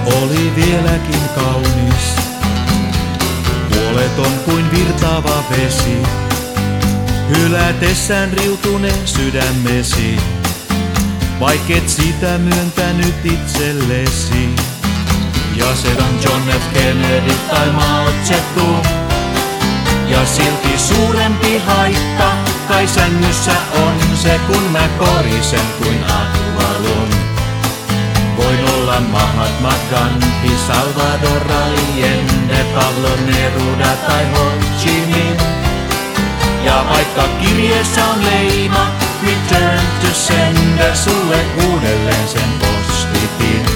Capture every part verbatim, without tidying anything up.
oli vieläkin kaunis, puoleton kuin virtaava vesi, hylätessään riutuneen sydämesi, vaikket sitä myöntänyt itsellesi. Ja se on John F. Kennedy tai Mao Zedong, ja silti suurempi haitta kai sängyssä on se, kun mä korisen kuin Atvalun. Voin olla Mahatma Gandhi, Salvador Allende, Pablo Neruda tai Ho Chi Minh. Ja vaikka kirjeessä on leima Return to Sender, sulle uudelleen sen postitin.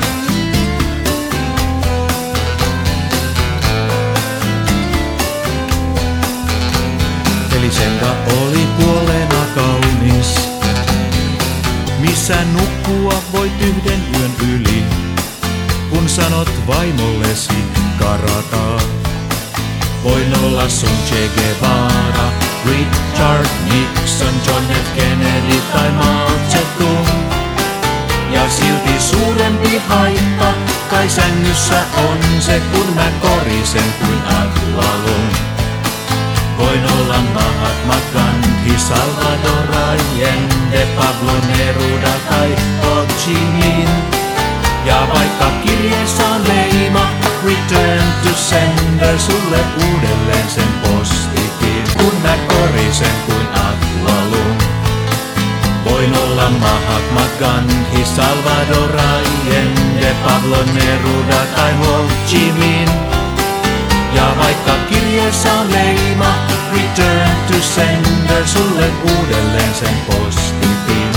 Elisenda oli kuolleena kaunis, missä nukkua voit yhden yön yli, kun sanot vaimollesi karataan. Voin olla sun Che Guevara, Richard Nixon, John F. Kennedy tai Mao Zedong. Ja silti suurempi haitta kai sängyssä on se, kun mä korisen kuin Atvalun. Voin olla Mahatma Gandhi, Salvador Allende, Pablo Neruda tai Ho Chi Minh. Ja vaikka kirjeessä on leima Return to Sender, sulle uudelleen sen postitin, kun mä korisen kuin Atvalun. Voin olla Mahatma Gandhi, Salvador Allende, Pablo Neruda tai Ho Chi Minh. Ja vaikka kirjeessä on leima Return to Sender, sulle uudelleen sen postitin.